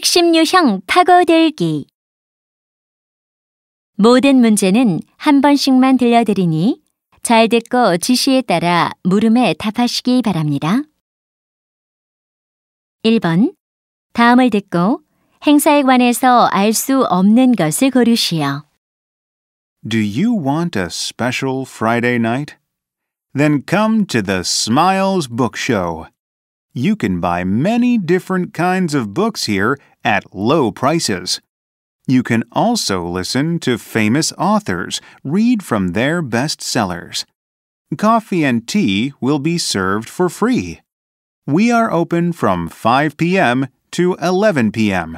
핵심 유형 파고들기. 모든 문제는 한 번씩만 들려드리니 잘 듣고 지시에 따라 물음에 답하시기 바랍니다. 1번. 다음을 듣고 행사에 관해서 알 수 없는 것을 고르시오. Do you want a special Friday night? Then come to the Smiles Book Show. You can buy many different kinds of books here at low prices. You can also listen to famous authors read from their bestsellers. Coffee and tea will be served for free. We are open from 5 p.m. to 11 p.m.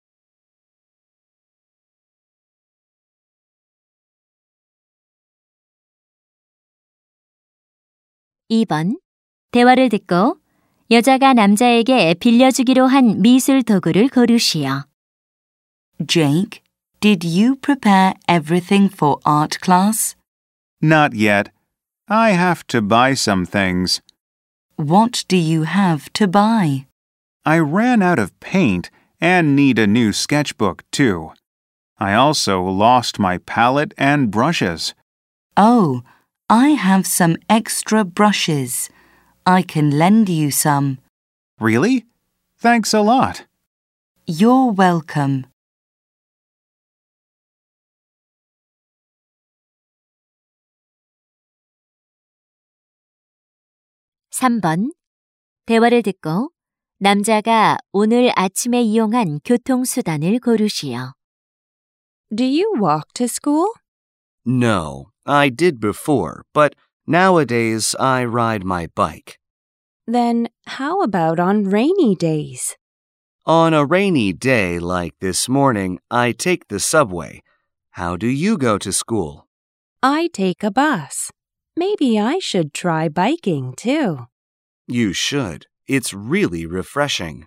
2번. 대화를 듣고 여자가 남자에게 빌려주기로 한 미술 도구를 고르시오. Jake, did you prepare everything for art class? Not yet. I have to buy some things. What do you have to buy? I ran out of paint and need a new sketchbook, too. I also lost my palette and brushes. Oh, I have some extra brushes. I can lend you some. Really? Thanks a lot. You're welcome. 3번. 대화를 듣고 남자가 오늘 아침에 이용한 교통수단을 고르시오. Do you walk to school? No, I did before, but nowadays I ride my bike. Then how about on rainy days? On a rainy day like this morning, I take the subway. How do you go to school? I take a bus. Maybe I should try biking too. You should. It's really refreshing.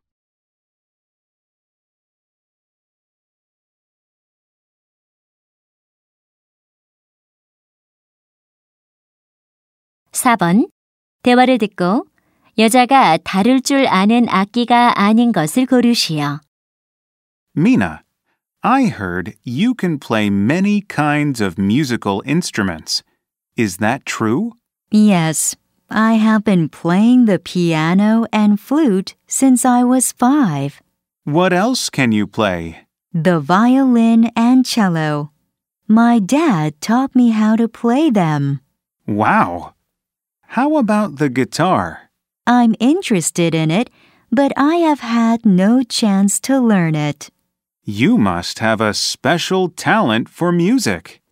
4번. 대화를 듣고 여자가 다룰 줄 아는 악기가 아닌 것을 고르시오. Mina, I heard you can play many kinds of musical instruments. Is that true? Yes, I have been playing the piano and flute since I was 5. What else can you play? The violin and cello. My dad taught me how to play them. Wow! How about the guitar? I'm interested in it, but I have had no chance to learn it. You must have a special talent for music.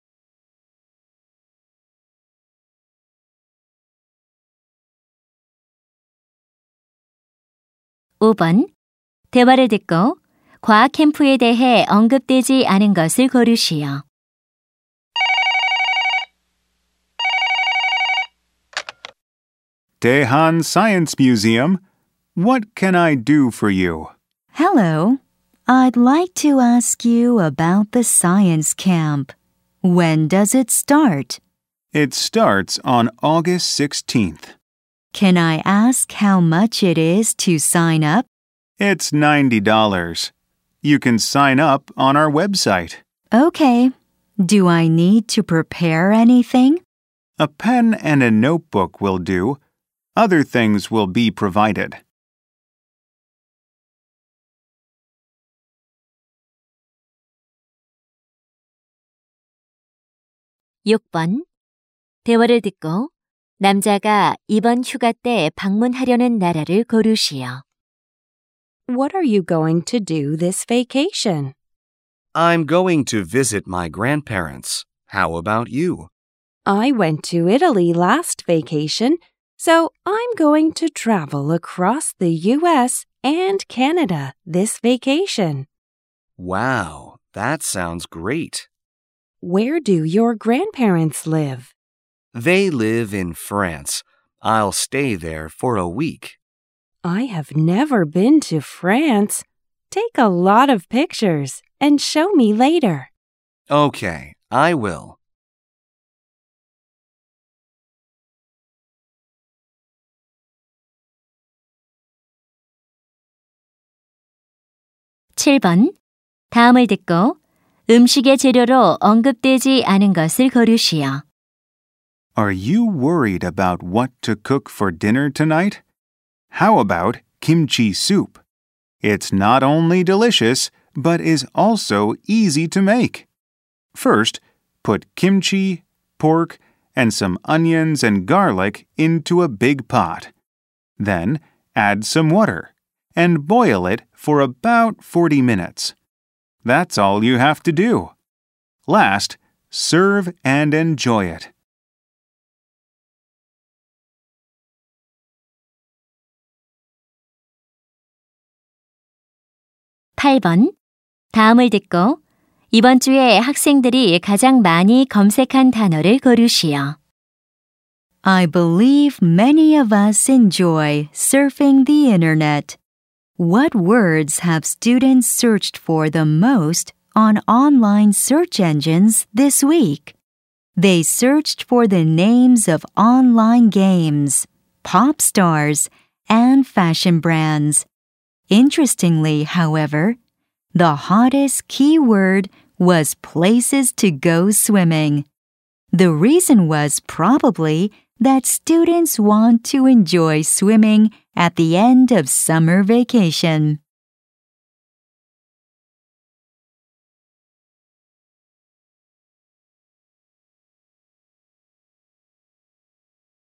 5번. 대화를 듣고 과학 캠프에 대해 언급되지 않은 것을 고르시오. Daehan Science Museum. What can I do for you? Hello. I'd like to ask you about the science camp. When does it start? It starts on August 16th. Can I ask how much it is to sign up? It's $90. You can sign up on our website. Okay. Do I need to prepare anything? A pen and a notebook will do. Other things will be provided. 6번. 대화를 듣고 남자가 이번 휴가 때 방문하려는 나라를 고르시오. What are you going to do this vacation? I'm going to visit my grandparents. How about you? I went to Italy last vacation, so I'm going to travel across the U.S. and Canada this vacation. Wow, that sounds great. Where do your grandparents live? They live in France. I'll stay there for a week. I have never been to France. Take a lot of pictures and show me later. Okay, I will. 7번. 다음을 듣고 음식의 재료로 언급되지 않은 것을 고르시오. Are you worried about what to cook for dinner tonight? How about kimchi soup? It's not only delicious, but is also easy to make. First, put kimchi, pork, and some onions and garlic into a big pot. Then, add some water and boil it for about 40 minutes. That's all you have to do. Last, serve and enjoy it. (8번) 다음을 듣고 이번 주에 학생들이 가장 많이 검색한 단어를 고르시오. I believe many of us enjoy surfing the internet. What words have students searched for the most on online search engines this week? They searched for the names of online games, pop stars, and fashion brands. Interestingly, however, the hottest keyword was places to go swimming. The reason was probably that students want to enjoy swimming at the end of summer vacation.